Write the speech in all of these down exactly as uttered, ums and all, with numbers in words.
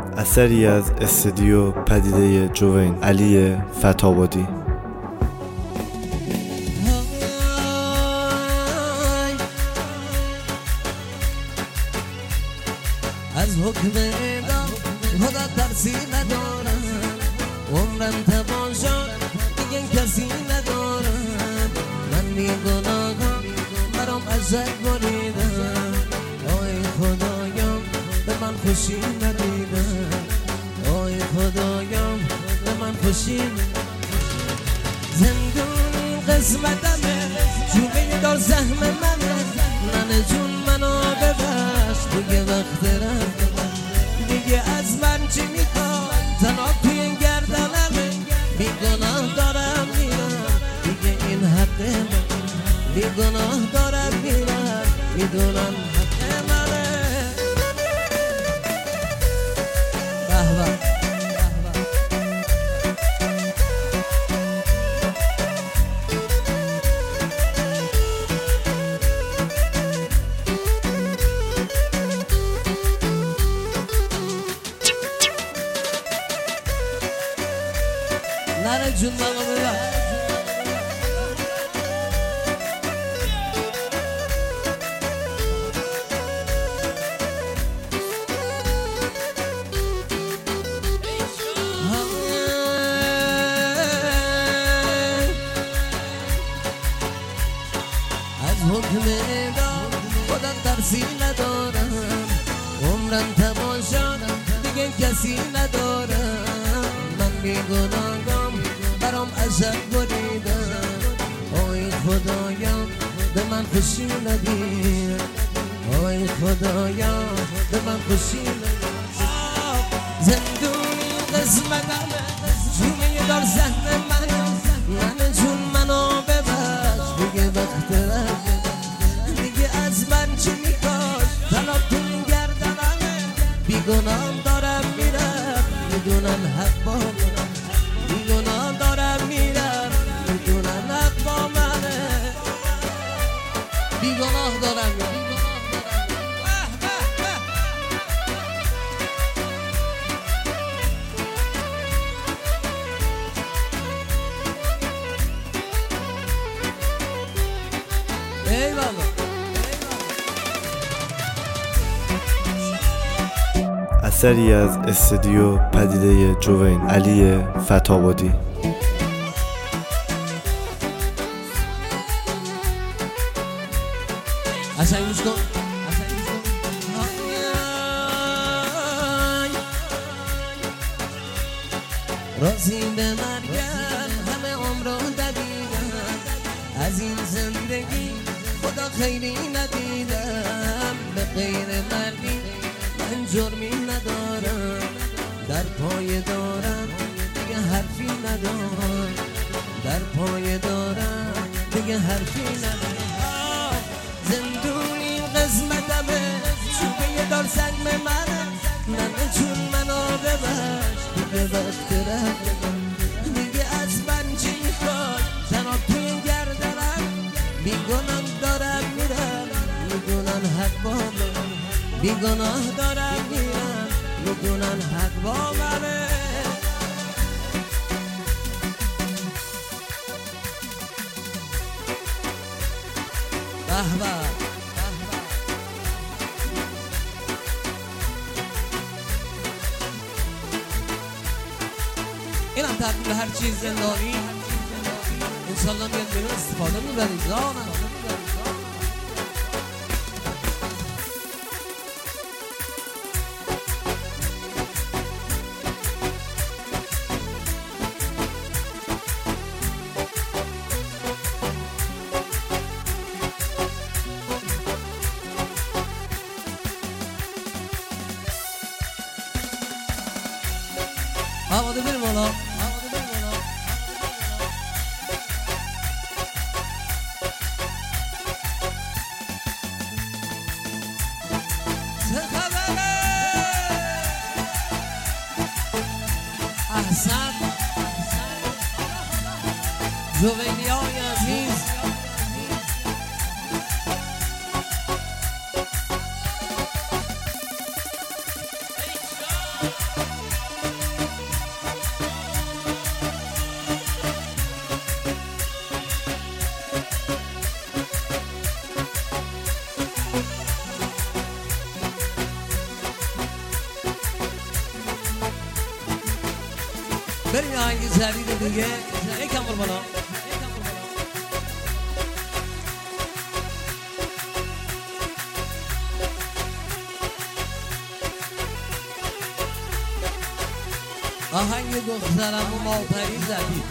اثری از استودیو پدیده جوین، علی فتابادی. از حکم اعدام خدا ترسی ندارم، عمرم تمام شد دیگه کسی ندارم. من بیگناهم برام ازت بریدم، آی خدایم به من خوشی ندیدم، آی خدایم به من خوشی ندیدم. زندون قسمتمه، جوبه دار زحم منه، ننه جون منو ببخش دیگه وقت رفت، دیگه از من چی میخوای؟ تنها توی این گردنمه، بیگناه دارم میرم دیگه این حق من، بیگناه دارم میرم میدونم حق منه. نره جون بابا ببخش. از حکم اعدام خودم ترسی ندارم، عمرم تمام شد دیگه کسی ندارم. من بیگناهم برام ازت بریدم، آی خدایم به من خوشی ندید، آی خدایم به من خوشی ندید. زندونی قسمتمه، جومه دار زحم منه، من جون منو ببخش دیگه وقت رفت، دیگه از من چی میخوای؟ طلبتون گردنمه، بیگناه دارم میرم میدونم حق با منم، بیگناه دارم میرم میدونم حق با منه، بیگناه دارم میرم. ای بابا اثری از استودیو پدیده جوین، علی فتابادی. اصلا گوش کن، راضی به مرگم همه عمرو دویدم، از این زندگی خدا خیری ندیدم، به غیر مرگی من جرمی ندارم، در پای دارم دیگه حرفی ندارم، در پای دارم دیگه حرفی ندارم. زندونی قسمتمه، چوبه دار زحم منه، ننه جون منو ببخش دیگه وقت رفت، دیگه از من چی میخوای؟ تنها توی گردنم، بیگناه دارم میرم میدونن حق با من، بیگناه دارم میرم میدونن حق با منه. به به اینم تقدیم به هر چیز زندانی، انشالله میاد بیرون استفاده میبرید جانم. آماده بریم بالا، آماده بریم بالا. چه خبره؟ احسن جوینی های عزیز، بریم آهنگ جدید دیگه یکم بر بالا. آهنگ دخترم و ماپری زدی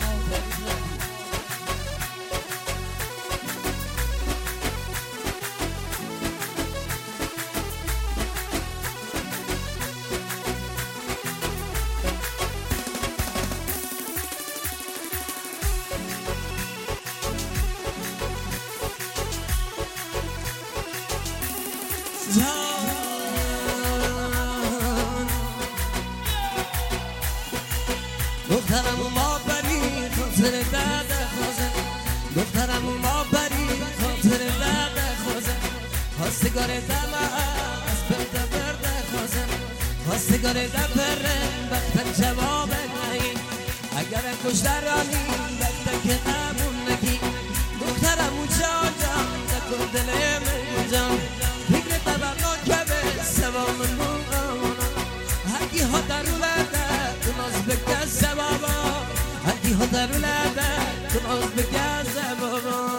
دخترم و ما بری خاطر درد خوزه دخترم و ما بری خاطر درد خوزه خواستگار دم از برده برده خوزه خواستگار دم بره وقتا جواب نهی اگر کشترانی وقتا که نمون نگی دخترم و جاجم دکن دل من جان فکر تبرنا که به سوا من مونم هرگی ها در ولده تناز بگز بابا هرگی ها در ولده تناز بگز بابا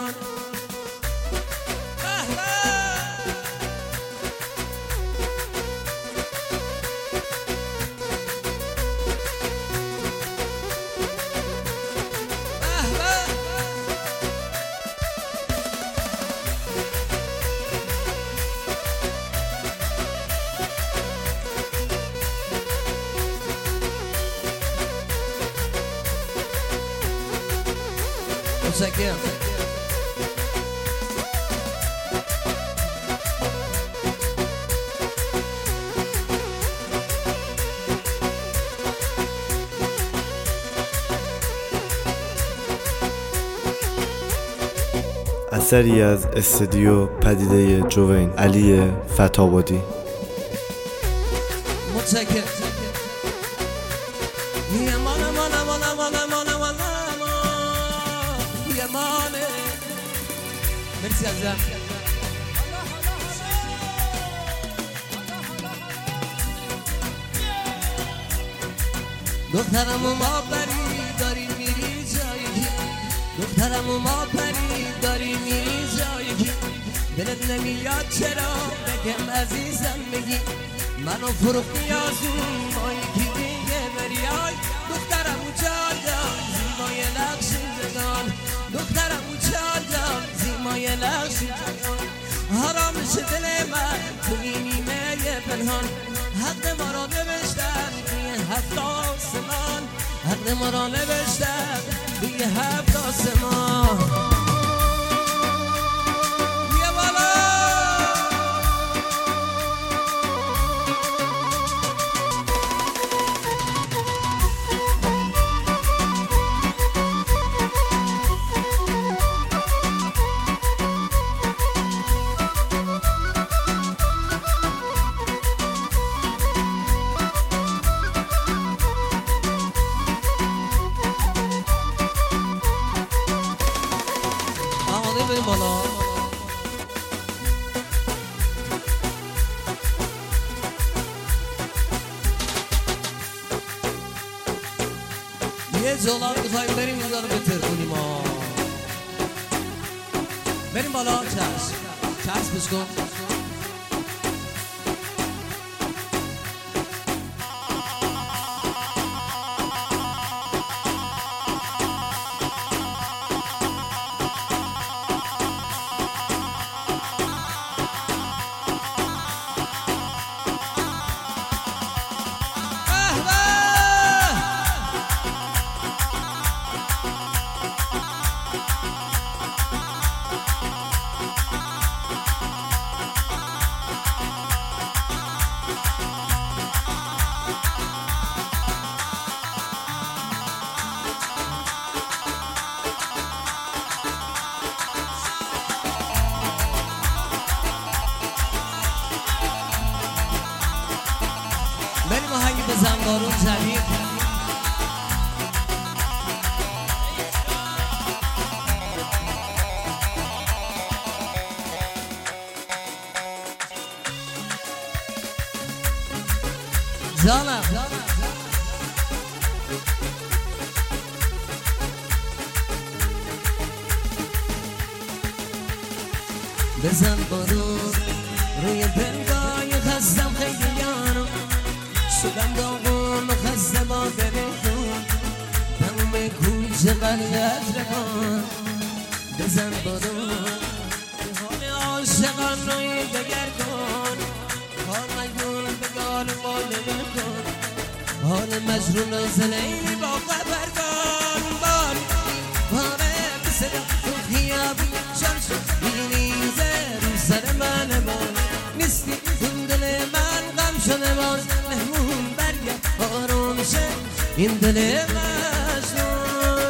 متشکرم. اثری از استودیو پدیده جوین علی فتابادی. متشکرم. یمانه مانه مانه مانه مانه مانه یمانه مرسی عزیزم. دخترم و ما پری داری میری جایی دخترم و ما پری داری میری جایی دلت نمیاد چرا بگم عزیزم میگی منو فروختی از اون با یکی دیگه بریای دخترم و چادم زیبای لخشیدگان دخترم و چادم زیبای لخشیدگان حرام میشه دل من تو این نیمه پنهان حق ما را نوشتن توی هفت آسمان حق ما را نوشتن توی هفت آسمان. بریم بالا. یه جولان میخواییم بریم اینجا رو بتر کنیم ها. بریم بالا. چشم چشم بشکن. بازم بارون زدیم جانم بزن بارون روی دلگاه خستم خیلی یارم شدم داغون و خسته با دلتون تموم کوچه قلعت رکن بزن بارون حال عاشقان روی دگر کن حال مجنون بگار مال بکن حال مجنون و زلیلی با خبر کن بار باره بسرم تو خیابی شر شد بینیزه رو سر من بار نیستی این دل من غم شده باز مهمون برگرد آروم شه این دل مجنون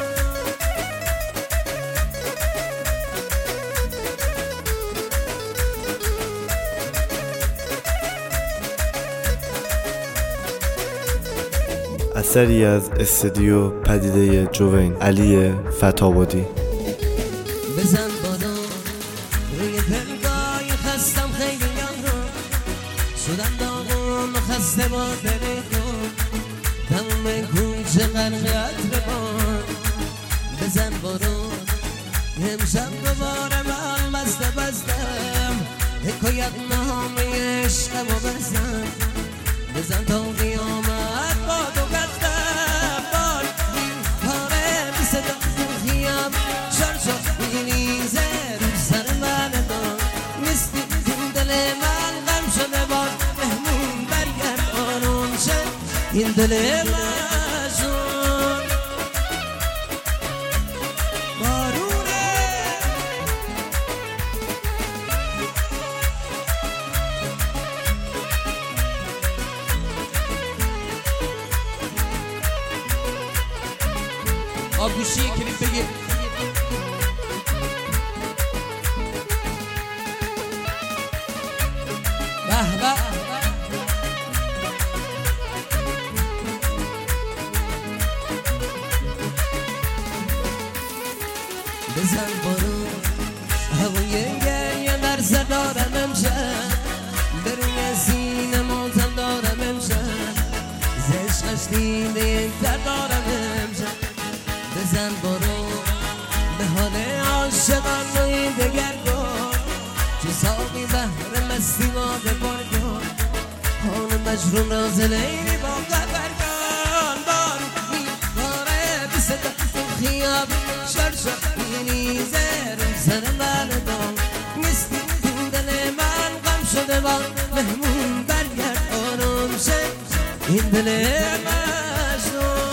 اثری از استودیو پدیده جوین علی فتابادی. بزن بادم روی دلگاه خستم خیلی یارم شدم داغون خسته با دلتون تموم کوچه قلعت بکن بزن بارون امشب دوباره من بسته بستم حکایت نامه عشقم و بزن بزن تا قیامت با تو بستم بار پاره بی صدا تو خیاب شر شد میریزه رو سر من دار نیستی این دل من غم شده بار مهمون برگرد آروم شد این دل مجنون بارونه آبگوشی کلیپ بگیر به به بزن بارون هوای گریه در سر دارم امشب بروی سینه ماتم دارم امشب زشقش دیده یک در دارم امشب بزن بارون به حال عاشقان روی دگر کن چه ساقی بهر مستی باده بار کن حال مجنون را زلیلی با خبر کن بارون میباره بی صدا تو خیابی شر شد میریزه رو سر من دام نیستی این دل من غم شده با مهمون برگرد آروم شد این دل مجنون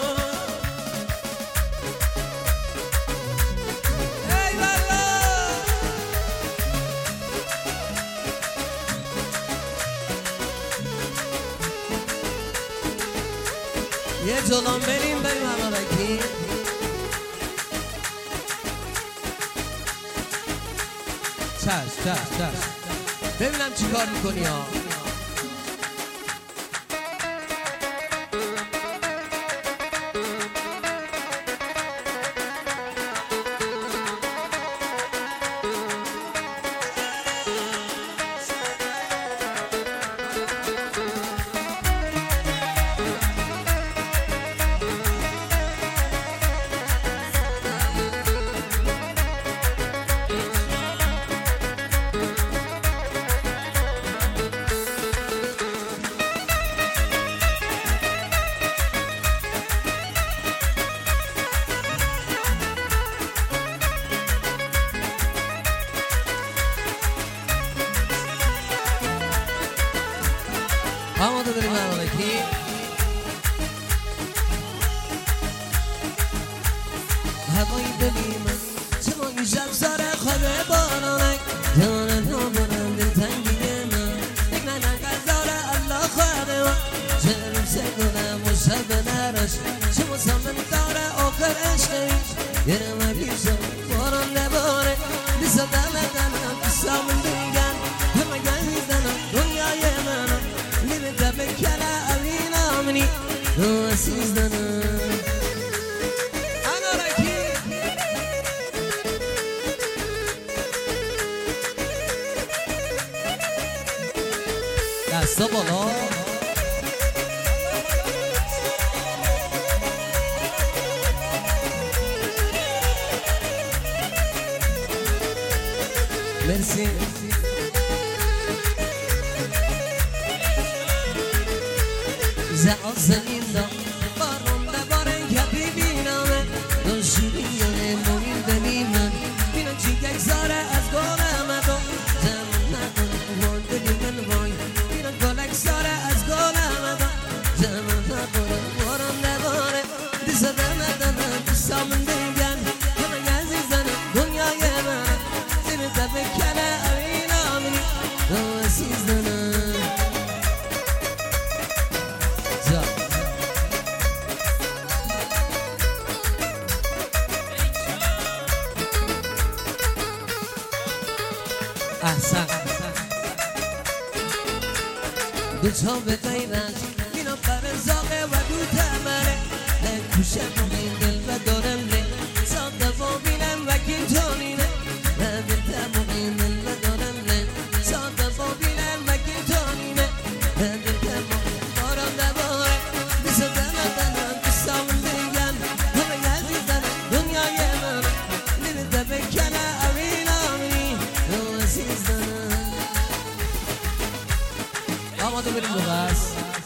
یه جلان بریم بریم همارکی چشم چشم چشم ببینم چی کار میکنی ها آماده بریم همارکی هوای دلی من چه مایی شب ساره خوابه بارانک جانه نامونم دل تنگی من یک ننک از داره الله خواهده من چه روزه کنم و شب نراش چه مسامن داره آخر عشقی یه نمه بیشم باران نباره بیسا دمه دمه بیسامن بگن همه گل میزنم دنیای منم میره دمه کنه اوینم تو عزیزانم انارکی دستا بالا مرسی زمین دا بارون دا بارن که ببینمه دو شیرینه منیر ببینم بینا چی گگزاره از گلمه دو زمان نکنه وان دلی من وای بینا گلگزاره از گلمه دو زمان نکنه بارون دا باره دیسا دمه دمه دیسا من دیگن کنه عزیزانه دنیای من زمین دا بکنه اوین آمینی دو عزیزانه احسن دو تا به غیرت اینا برزاقه و دو تمره نکوشه مقیم دل و دارم نه ساده و بینم و کینتونینه نبیل مقیم دل و دارم نه ساده و بینم و کینتونینه نبیل مقیم بارم دباره دیسا دمه دمه دیسا من دیگن همه عزیزانه دنیای من لیده دبه کنه اوین آمینی دو عزیزانه آماده بریم دو بس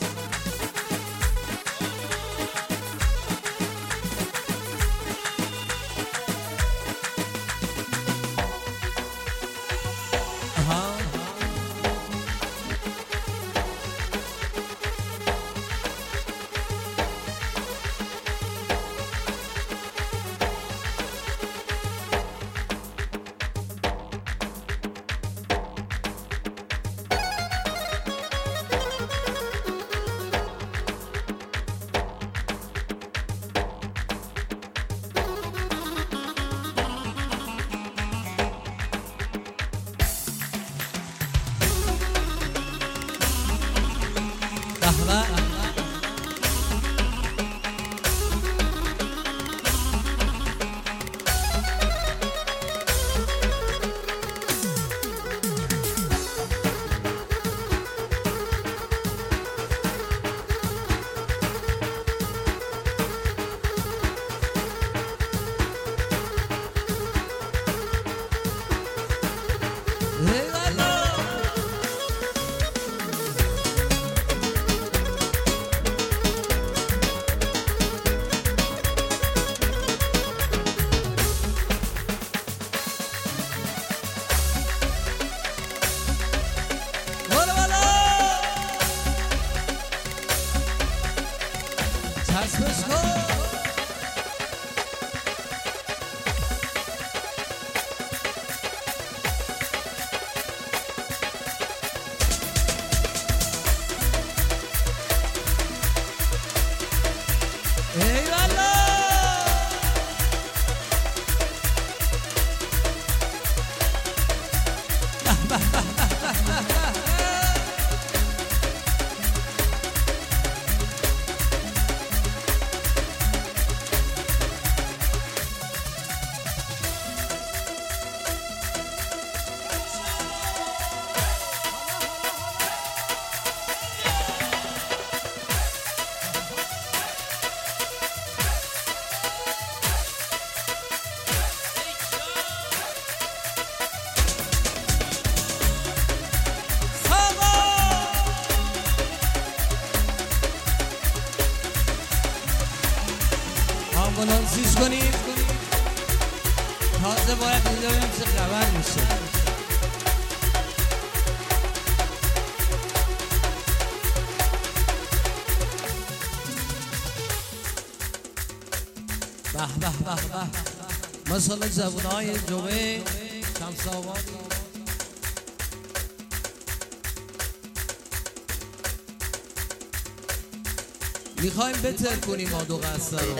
آمبولانسیش کنیم تازه باید اینجا بیم چه خبر میشه به به به به مثلا زبونهای جوه شمس آبادی میخوایم بتر کنیم ما دو قصه رو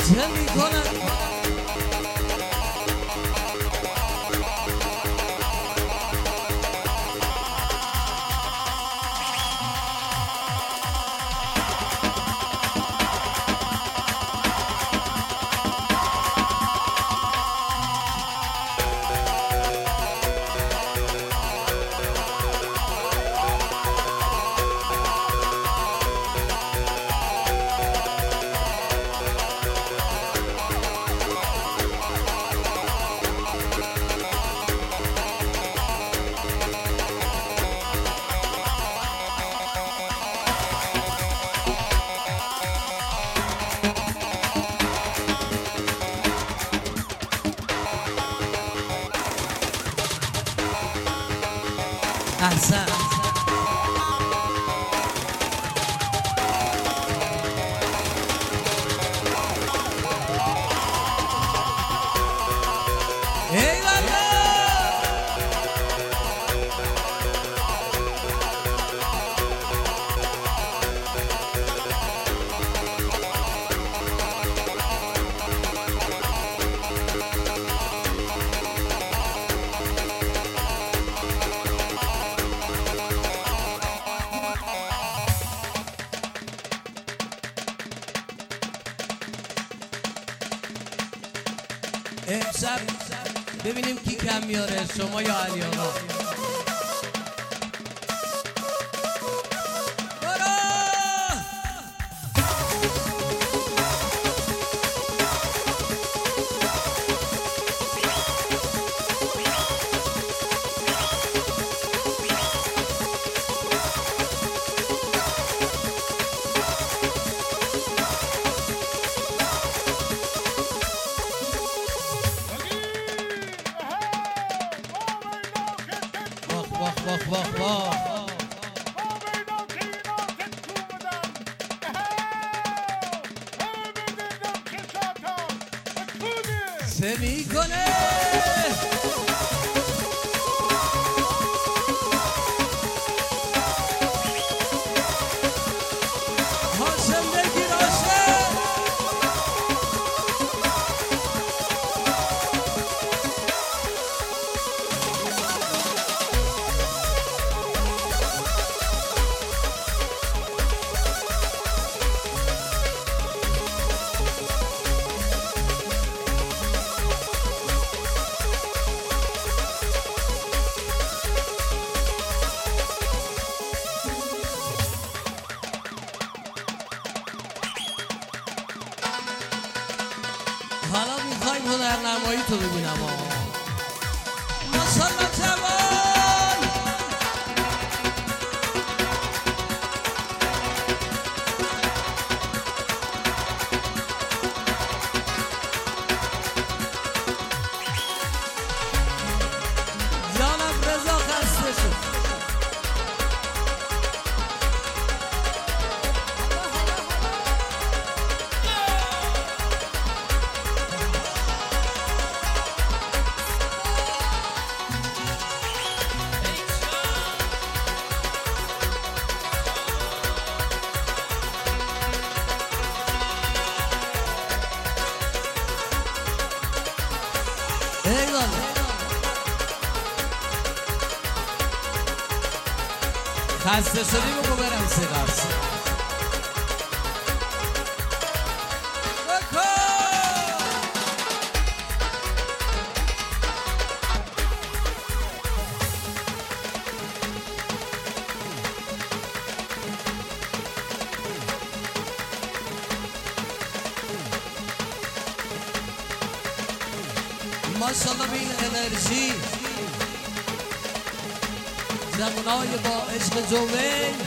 چه میکنن احسن ای والا امشب ببینیم کی کم میاره، شما یا علی آقا. واخ واخ واخ چه میکنه هاشم بگیر هاشم حالا میخوایم هنرنمایی تو ببینم ها. ماشاءالله جوان جانم رضا خسته شد. ایوان خسته شدی بگو برم سیغرس ماشاءالله به این انرژی زمانهای با عشق جوین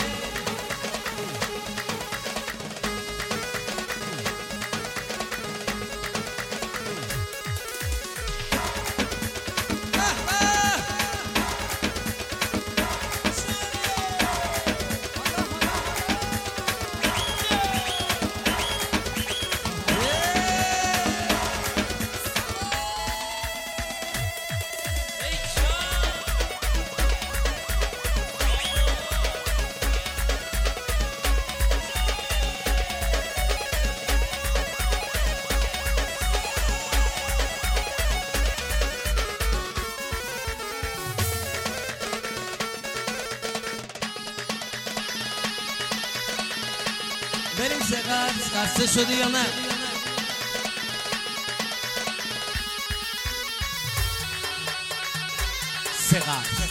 بریم سقط خسته شدی یا نه؟ سقط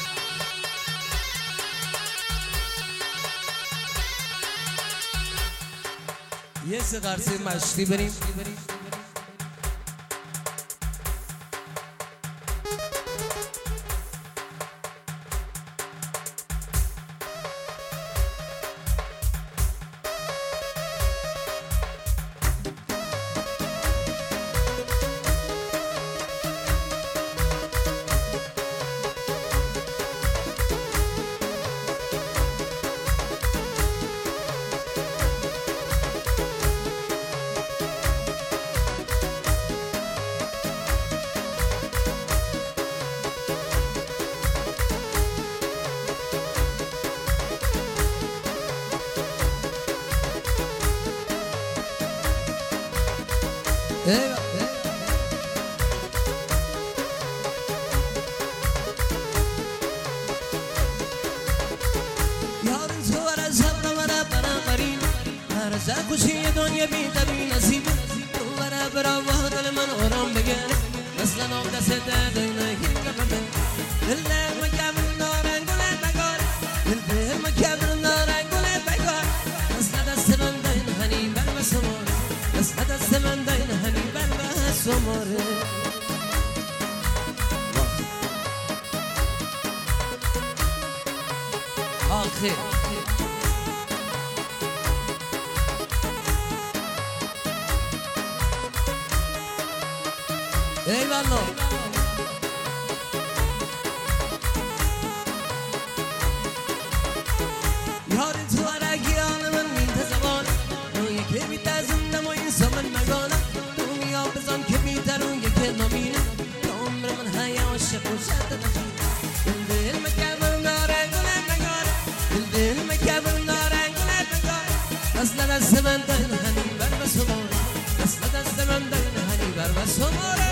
یه سقرسی مشتی بریم. یارم تو را زبر مرا برابرین هر زاکوشی دنیا بی تبی نصیب تو را برا دل من آرام بگیر مثلا نام دست داده نگی کبه دل مکبر نارن گل بگار دل مکبر نارن گل بگار مثلا دست من دین هنی بر مسمار مثلا دست من دین هنی بر مسمار آخر eyvallah یاری تو عرقیان من میتزبان روی که میتزندم و این سمن مگانم دنیا بزن که میترون یکی نمینه عمر من حیا و شق و شد نجیم دل مکبر ناره گله مگاره دل مکبر ناره گله مگاره اصلا دست من دین هنی بر بسماره اصلا دست من دین هنی بر بسماره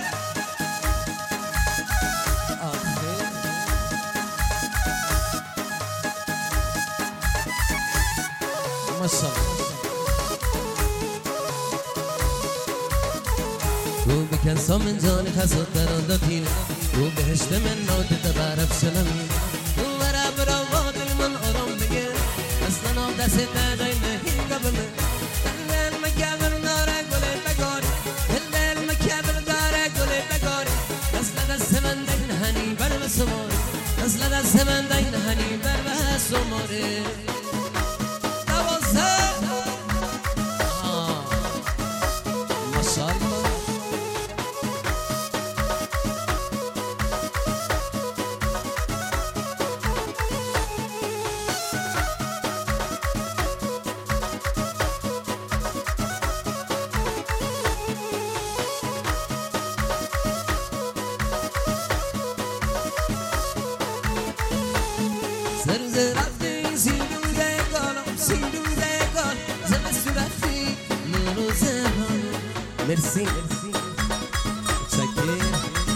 تو بکن سامن جان خسود در آن داتینه تو بهشت من نوت تبارب سلمین تو برا برا وادل من آرام بگیر اصلا آب دست دادای نهین قبله دل مکبر ناره گله بگاره دل مکبر داره گله بگاره اصلا دست من دین هنی بر بسماره اصلا دست من دین هنی بر بسماره زر رفتی سیدون دگانم سیدون دگان زمستو رفتی منو زمانم مرسی چکر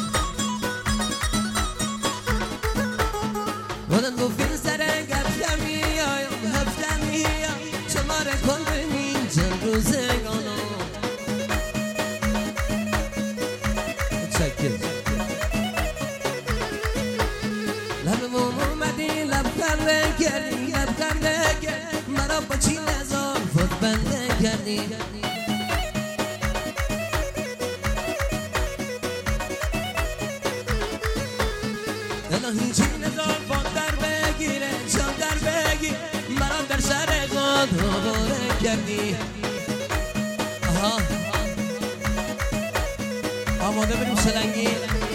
ودن گفتین سره گفتم میایم هفتم میایم شماره کن ببین چند روزگانم چکر لبمون اومدی لبخنده کردی لبخنده کردی مرا با چی نزار خود بنده کردی الهی چی نزار خود در بگیره شام در بگیر مرا در سر خود آواره کردی آها آماده بریم سلنگی